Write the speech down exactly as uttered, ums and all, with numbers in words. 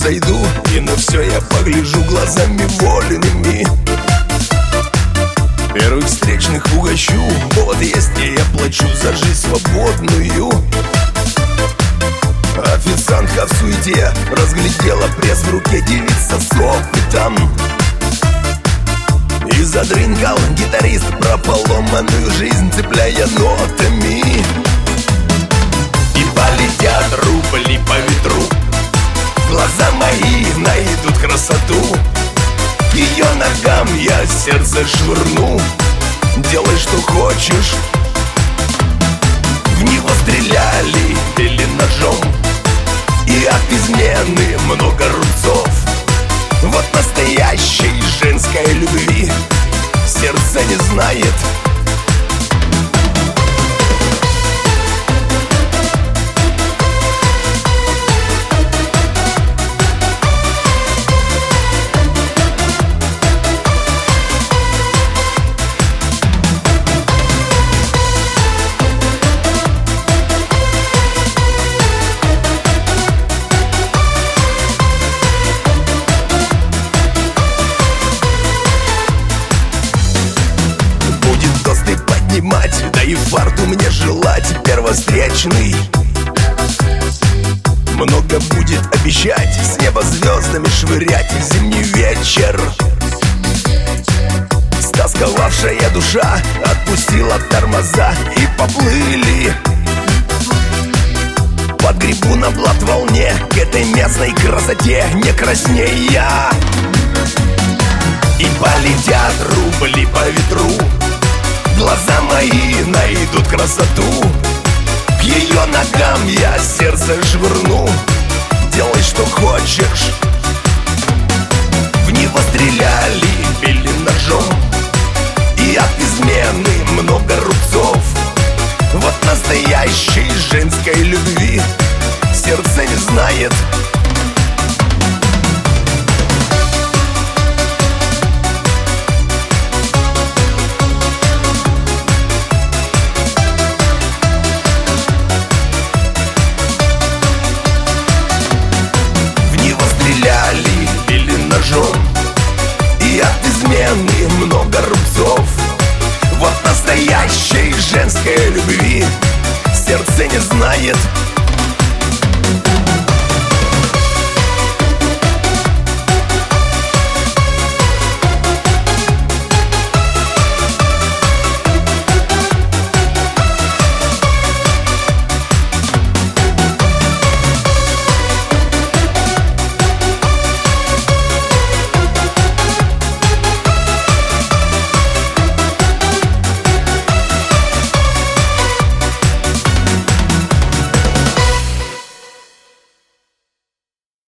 зайду, и на все я погляжу глазами воленными. Первых встречных угощу, вот есть и я плачу за жизнь свободную. Официантка в суете разглядела пресс в руке, девица с опытом. И задрынкал гитарист про поломанную жизнь, цепляя нотами. И полетят рубли по ветру, глаза мои найдут красоту. К ее ногам я сердце швырну, делай что хочешь. В него стреляли, били ножом, и от измены много рубцов. Вот настоящей женской любви сердце не знает. Да и фарту мне желать первостречный. Много будет обещать, с неба звездами швырять в зимний вечер. Стосковавшая душа отпустила тормоза, и поплыли под грибу на блат волне к этой местной красоте не краснея. И полетят рубли по ветру, глаза мои найдут красоту. К ее ногам я сердце швырну, делай что хочешь. В него стреляли, били ножом, и от измены много рубцов. Вот настоящей женской любви сердце не знает. И от измены много рубцов. Вот настоящей женской любви сердце не знает.